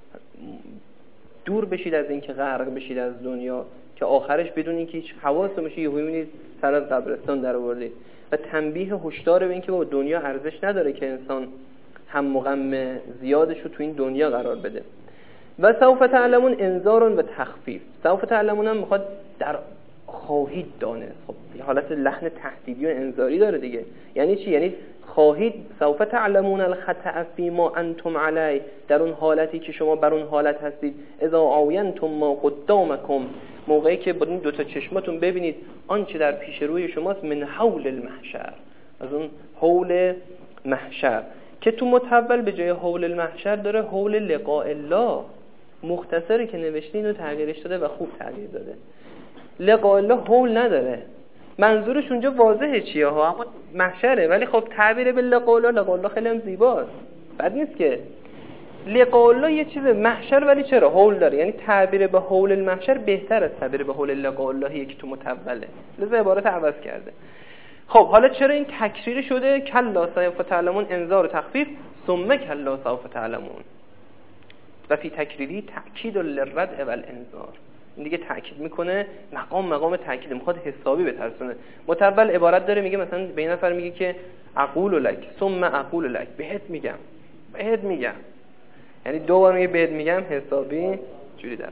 دور بشید از این که غرق بشید از دنیا که آخرش بدون اینکه هیچ حواستون باشه یهو میبینید سر از قبرستان در آوردید. و تنبیه هشدار به این که با دنیا ارزش نداره که انسان هم غم زیادش رو تو این دنیا قرار بده. و سوف تعلمون انذار و تخفیف. سوف تعلمون هم میخواد در خواهید دانست. خب حالت لحن تهدیدی و انذاری داره دیگه. یعنی چی؟ یعنی خواهید سوف تعلمون الخطأ فی ما انتم علی، در اون حالتی که شما بر اون حالت هستید. اذا عاینتم ما قدامکم، موقعی که با این 2 تا چشماتون ببینید آنچه در پیش روی شماست. من حول المحشر، از اون حول محشر که تو متول به جای حول المحشر داره حول لقاء الله. مختصری که نوشته اینو تغییرش داده و خوب تغییر داده. لقاء الله حول نداره، منظورش اونجا واضحه چیه ها، اما محشره. ولی خب تعبیر به لقاء خیلی هم زیباست، بد نیست که لقاء یه چیز محشر، ولی چرا هول داره، یعنی تعبیر به هول المحشر بهتر از تعبیر به هول لقاء که تو متوله، لذا عبارت عوض کرده. خب حالا چرا این تکریر شده؟ کلا سوف تعلمون، انذار و تخفیف، ثم کلا سوف تعلمون، و فی تکریری تأکید للردع والانذار. این دیگه تأکید میکنه، مقام تأکید، میخواد حسابی بترسونه. متول عبارت داره، میگه مثلا به این نفر میگه که اقول لک ثم اقول لک، بهت میگم، یعنی دو بار میگه بهت میگم، حسابی جوری داره.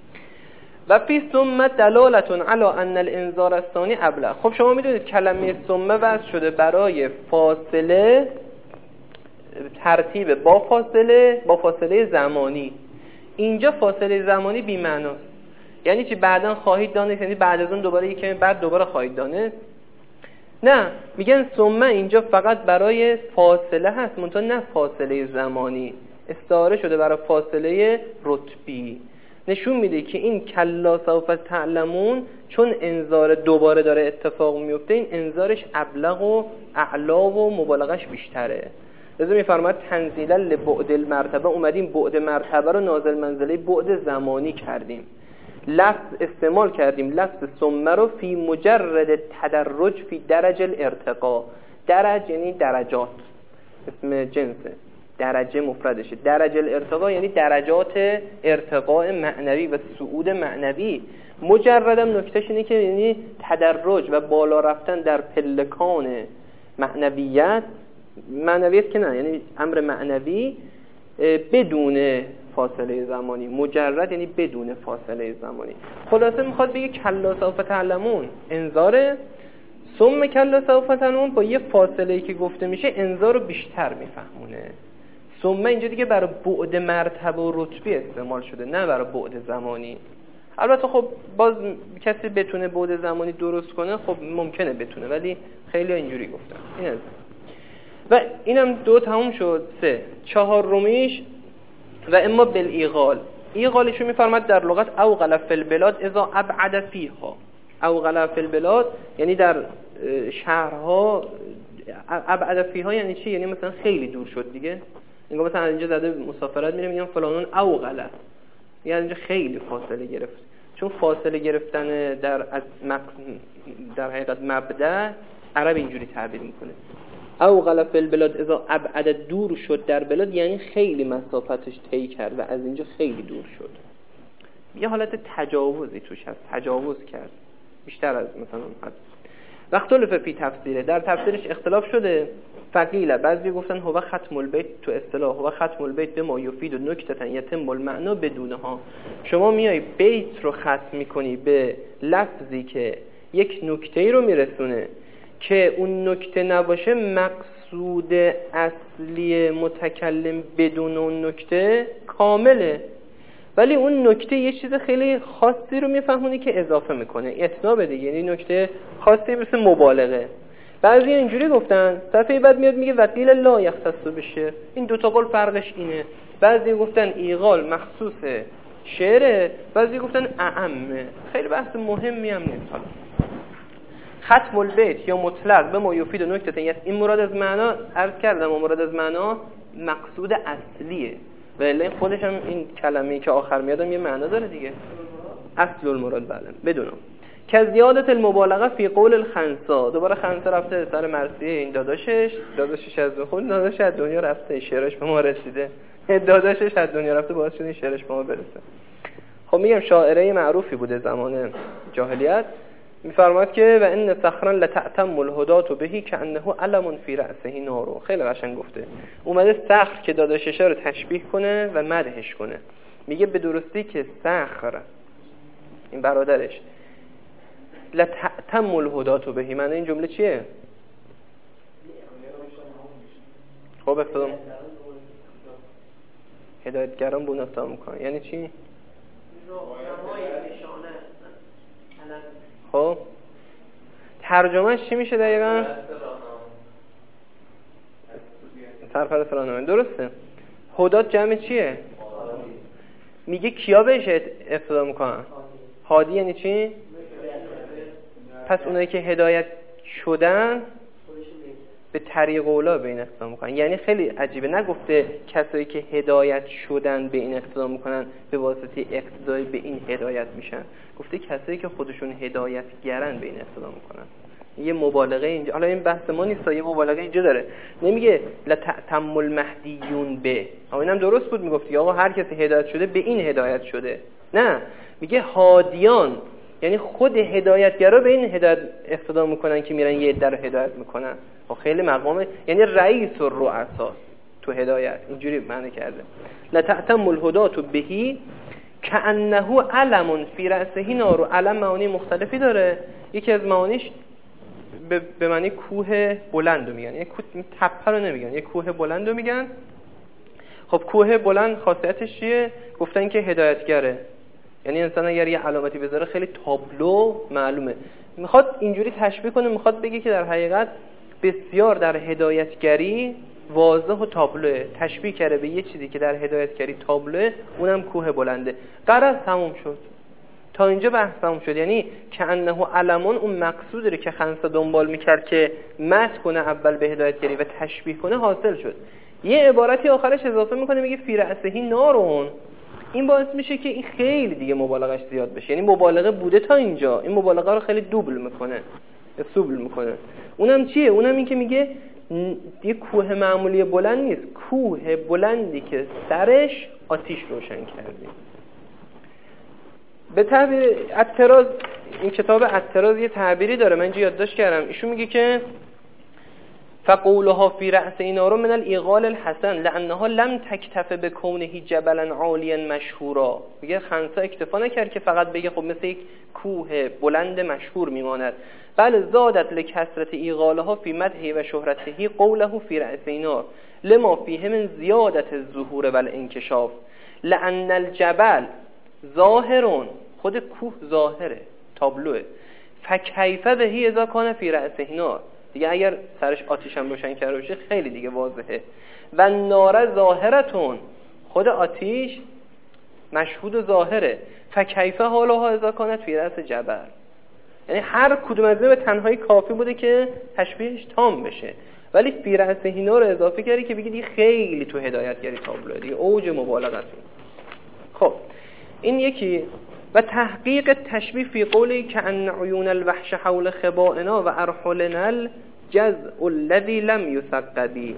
و فی ثم دلالتون علی ان الانذار الثانی ابلغ. خب شما میدونید کلمه ثم وضع شده برای فاصله، ترتیب با فاصله زمانی. اینجا فاصله زمانی بی معناست، یعنی چی؟ بعداً خواهید دانست، یعنی بعد از اون دوباره یک کمی بعد دوباره خواهید دانست. نه، میگن ثم اینجا فقط برای فاصله هست، منتها نه فاصله زمانی، استعاره شده برای فاصله رتبی. نشون میده که این کلا سوف تعلمون چون انذار دوباره داره اتفاق میفته، این انذارش ابلغ و اعلا و مبالغش بیشتره. لذا میفرماید تنزیلا لبعد المرتبه، اومدیم بعد مرتبه رو نازل منزله بعد زمانی کردیم، لفظ استعمال کردیم لفظ ثم رو فی مجرد تدرج فی درج الارتقا. درج یعنی درجات، اسم جنسه، درجه مفردشه. درج الارتقا یعنی درجات ارتقاء معنوی و صعود معنوی. مجردم نکتهش اینه که یعنی تدرج و بالا رفتن در پلکان معنویت که نه، یعنی امر معنوی بدون فاصله زمانی. مجرد یعنی بدون فاصله زمانی. خلاصه میخواد بگه کلا سوف تعلمون انذاره، ثم کلا سوف تعلمون با یه فاصله‌ای که گفته میشه انذار رو بیشتر میفهمونه. ثم اینجا دیگه برای بعد مرتبه و رتبه استعمال شده، نه برای بعد زمانی. البته خب باز کسی بتونه بعد زمانی درست کنه، خب ممکنه بتونه، ولی خیلی اینجوری گفتن. این از و اینم دو تموم شد. 3 چهارمیش و اما بالایغال. ایغالشو میفرماد در لغت اوغل فی البلاد اذا ابعد فیها. اوغل فی البلاد یعنی در شهرها، ابعد فیها یعنی چی؟ یعنی مثلا خیلی دور شد دیگه. اینجا مثلا اینجا زده مسافرت میره میگن فلانون اوغل، یعنی اینجا خیلی فاصله گرفت. چون فاصله گرفتن در حقیقت مبدأ عرب اینجوری تعبیر میکنه. اوغل فی البلاد اذا ابعد، دور شد در بلاد یعنی خیلی مسافتش طی کرد و از اینجا خیلی دور شد. یه حالت تجاوزی توش هست، تجاوز کرد بیشتر از مثلا حد. وقت اختلاف فی تفسیره، در تفسیرش اختلاف شده. فقیله، بعضی گفتن هو ختم البیت، تو اصطلاح هو ختم البیت به ما یفید و نکتة یتم المعنی بدونها. شما میای بیت رو ختم میکنی به لفظی که یک نکته‌ای رو میرسونه که اون نکته نباشه، مقصود اصلی متکلم بدون اون نکته کامله، ولی اون نکته یه چیز خیلی خاصی رو میفهمونی که اضافه میکنه، اتناب دیگه، یعنی نکته خاصی مثل مبالغه. بعضی اینجوری گفتن، صفحه بعد میاد میگه وقیل لا یختص بشه. این دوتا قول فرقش اینه. بعضی گفتن ایغال مخصوص شعره، بعضی گفتن اعمه. خیلی بحث مهمی هم نیست. حالا ختم البیت یا مطلق به ما یفید و نکته، یعنی این مراد از معنا عرض کردم، مراد از معنا مقصود اصلیه، ولی خودش هم این کلمه‌ای که آخر میادم یه معنا داره دیگه. اصل المراد بله بدونم. که زیادت المبالغه فی قول الخنسا. دوباره خنسا رفته سر مرثیه این داداشش از خود داداشش از دنیا رفته، شعرش به ما رسیده، داداشش از دنیا رفته باعث شده شعرش به ما برسه. خب میگم شاعره معروفی بوده زمان جاهلیت. میفرماد که و ان صخرا لتعتم الهدات بهی کانه علم فی رأسه نار. خیلی قشنگ گفته. اومده صخر که داداشش رو تشبیه کنه و مدحش کنه. میگه به درستی که صخر این برادرش لتعتم الهدات بهی، معنی این جمله چیه؟ خب افتادم هدایتگران بون افتاد میکنه، یعنی چی؟ خب ترجمهش چی میشه دقیقا؟ سرپرست راهنمایی. درسته. هدات جمع چیه؟ میگه کیا بهش اقتدا میکنن؟ هادی یعنی چی؟ پس اونایی که هدایت شدن به طریق اولا به این اقتدا میکنن. یعنی خیلی عجیبه، نگفته کسایی که هدایت شدن به این اقتدا میکنن به واسطه اقتدای به این هدایت میشن، گفته کسایی که خودشون هدایتگرن به این اقتدا میکنن. یه مبالغه اینجا، حالا این بحث ما نیست، یه مبالغه اینجا داره. نمیگه لتأتم المهدیون به، اما اینم درست بود میگفتی آقا هر کسی هدایت شده به این هدایت شده. نه، میگه هادیان، یعنی خود هدایتگرا به این هدایت اقتدا میکنن که میرن یه عده رو هدایت میکنن. خیلی مقامه، یعنی رئیس الرؤسا تو هدایت اینجوری معنی کرده. لتأتم الهدات بهی کأنه علم فی رأسه نار. علم معانی مختلفی داره، یکی از معانیش به معنی کوه بلند رو میگن، یعنی تپه رو نمیگن، یه کوه بلند رو میگن. خب کوه بلند خاصیتش چیه؟ گفتن که هدایتگره، یعنی انسان اگر یه علامتی بذاره خیلی تابلو معلومه. میخواد اینجوری تشبیه کنه، میخواد بگه که در حقیقت بسیار در هدایتگری واضح و تابلوه. تشبیه کرده به یه چیزی که در هدایتگری تابلوه، اونم کوه بلنده. قرار تموم شد، تا اینجا بحث تموم شد. یعنی که انه علمون اون مقصود رو که خنسا دنبال میکرد که مت کنه اول به هدایتگری و تشبیه کنه حاصل شد. یه عبارتی آخرش اضافه میکنه، میگه فی رأسه نارون. این باعث میشه که این خیلی دیگه مبالغش زیاد بشه. یعنی مبالغه بوده تا اینجا، این مبالغه رو خیلی دوبل میکنه، سوبل میکنه. اونم چیه؟ اونم این که میگه یه کوه معمولی بلند نیست، کوه بلندی که سرش آتیش روشن کردیم. به تعبیر التراز، این کتاب التراز یه تعبیری داره، من اینجا یادداشت کردم. ایشون میگه که فقولها فی رأس اینارو من الایغال الحسن لانها لم تکتف بکونه جبلا عالیا مشهورا. میگه خنسا اکتفا نکرد که فقط بگه خب مثل یک کوه بلند مشهور میماند، بل زادت لکثرت ایغالها فی مدحه و شهرته قوله فی رأس اینار لما فیه من زیادت الظهور و الانکشاف لان الجبل ظاهرون، خود کوه ظاهره، تابلوه، فکیف بهی اذا کان فی رأس اینار، دیگه اگر سرش آتیش هم روشن کرده باشه خیلی دیگه واضحه. و نار ظاهرتون، خود آتیش مشهود و ظاهره، فکیف حالها اذا کانت فی رأس جبل. یعنی هر کدوم از به تنهایی کافی بوده که تشبیهش تام بشه، ولی فی رأس اینا رو اضافه کردی که بگید خیلی تو هدایتگری تابلوه، دیگه اوج مبالغه. خب این یکی. و تحقیق تشبیه فی قولی که ان عیون الوحش حول خبائنا و ارحلنا الجزء الذي لم يثقبی.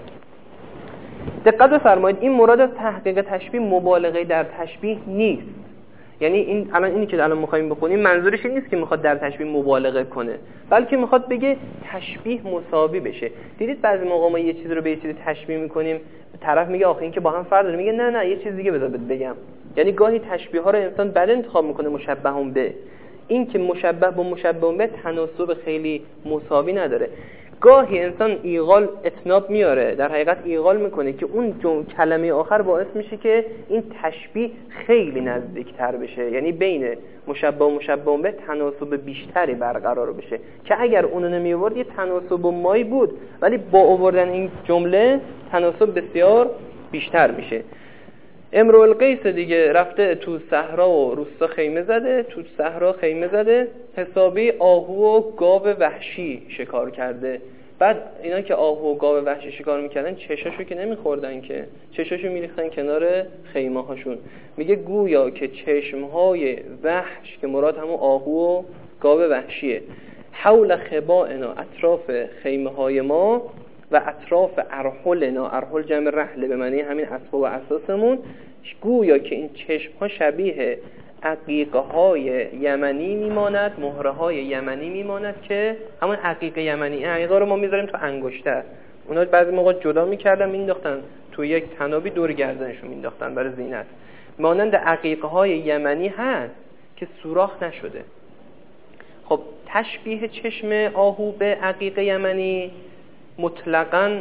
دقت بفرمایید، این مراد از تحقیق تشبیه مبالغه در تشبیه نیست. یعنی این الان اینی که الان می‌خوایم بخونیم منظورش این نیست که میخواد در تشبیه مبالغه کنه، بلکه میخواد بگه تشبیه مساوی بشه. دیدید بعضی موقع ما یه چیزی رو به یه چیزی تشبیه میکنیم، طرف میگه آخه این که با هم فرق داره، میگه نه یه چیز دیگه بذار بگم. یعنی گاهی تشبیه ها رو انسان بد انتخاب میکنه مشبهون به. این که مشبه با مشبهون به تناسب خیلی مساوی نداره. گاهی انسان ایغال اتناب میاره، در حقیقت ایغال میکنه که اون کلمه آخر باعث میشه که این تشبیه خیلی نزدیکتر بشه، یعنی بین مشبه و مشبهون به تناسب بیشتری برقرار بشه که اگر اونو نمی آورد یه تناسب مایی بود، ولی با آوردن این جمله تناسب بسیار بیشتر میشه. امرؤ القیس دیگه رفته تو صحرا و روستا خیمه زده، تو صحرا خیمه زده، حسابی آهو و گاو وحشی شکار کرده. بعد اینا که آهو و گاو وحشی شکار میکردن چشاشو که نمیخوردن، که چشاشو میریختن کنار خیمه هاشون. میگه گویا که چشمهای وحش که مراد همون آهو و گاو وحشیه، حول خبائنا، اطراف خیمه های ما، و اطراف ارحلنا، ارحل جمع رحله به معنی همین اسباب و اساسمون، گویا که این چشم ها شبیه عقیقه های یمنی میماند، مهره های یمنی میماند که همون عقیقه یمنی، عقیقه رو ما میذاریم تو انگشتر، اونا بعضی موقع جدا میکردن مینداختن تو یک تنابی دور گردنشون مینداختن برای زینت. مانند عقیقه های یمنی هست که سوراخ نشده. خب تشبیه چشم آهو به عقیقه یمنی مطلقاً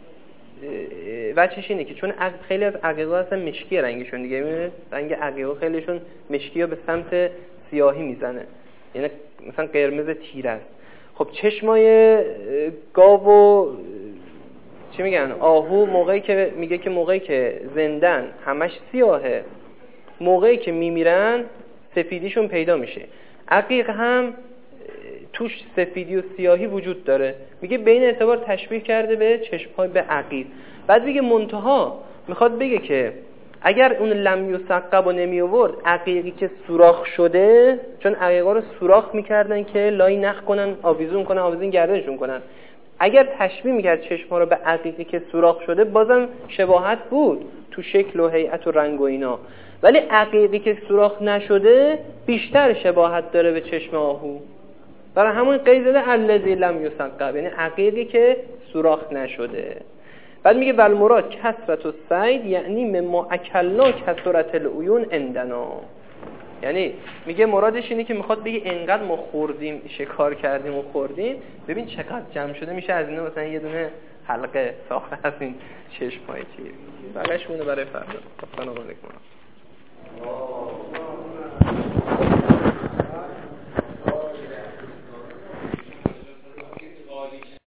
وجهش اینه که چون خیلی از عقیقه هستن مشکی رنگشون، دیگه میبینید رنگ عقیقه خیلیشون مشکی ها به سمت سیاهی میزنه، یعنی مثلا قرمز تیر است. خب چشمای گاو و چی میگن آهو موقعی که میگه که موقعی که زندن همش سیاهه، موقعی که میمیرن سفیدیشون پیدا میشه. عقیق هم توش سفیدی و سیاهی وجود داره. میگه بین اعتبار تشبیه کرده به چشم‌های به عقیق. بعد میگه منتها میخواد بگه که اگر اون لم یثقب و نمی آورد عقیقی که سوراخ شده، چون عقیقا رو سوراخ میکردن که لای نخ کنن، آویزون کنن، آویزون گردنشون کنن. اگر تشبیه میکرد چشم‌ها رو به عقیقی که سوراخ شده بازم شباهت بود تو شکل و هیئت و رنگ و اینا، ولی عقیقی که سوراخ نشده بیشتر شباهت داره به چشم آهو. برای همون قید زده الذی لم یثقب، یعنی عقیقی که سوراخ نشده. بعد میگه والمراد کثرت الصید، یعنی مما اکلنا کثرت العیون عندنا، یعنی میگه مرادش اینه که میخواد بگه انقدر ما خوردیم، شکار کردیم و خوردیم، ببین چقدر جمع شده، میشه از اینا مثلا یه دونه حلقه ساخته از این چشمای چیز. بقیش مونه برای فردا. السلام علیکم.